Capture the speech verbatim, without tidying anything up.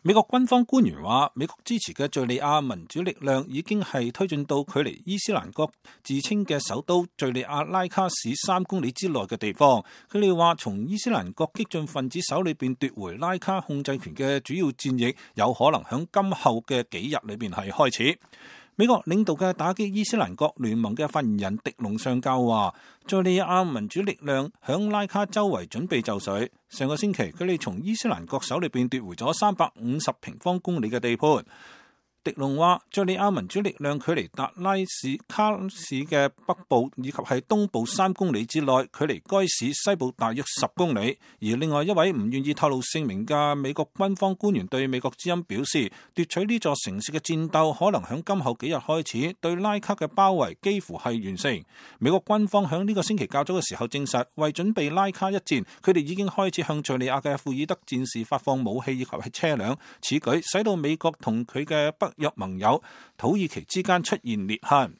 美國軍方官員話，美國支持嘅敘利亞民主力量已經係推進到距離伊斯蘭國自稱嘅首都敘利亞拉卡市三公里之內嘅地方。佢哋話，從伊斯蘭國激進分子手裏邊奪回拉卡控制權嘅主要戰役，有可能響今後嘅幾日裏邊係開始。美國領導嘅打擊伊斯蘭國聯盟嘅發言人迪龍上校話，敘利亞民主力量響拉卡周圍準備就緒。上個星期，佢哋從伊斯蘭國手裏邊奪回咗三百五十平方公里嘅地盤。迪龍話，敘利亞民主力量距離達拉市卡市嘅北部以及係東部三公里之內，距離該市西部大約十公里。而另外一位唔願意透露姓名嘅美國軍方官員對美國之音表示，奪取呢座城市嘅戰鬥可能響今後幾日開始，對拉卡嘅包圍幾乎係完成。美國軍方響呢個星期較早嘅時候證實，為準備拉卡一戰，佢哋已經開始向敘利亞嘅庫爾德戰士發放武器以及係車輛。此舉使到美國同佢嘅北約盟友土耳其之間出現裂痕。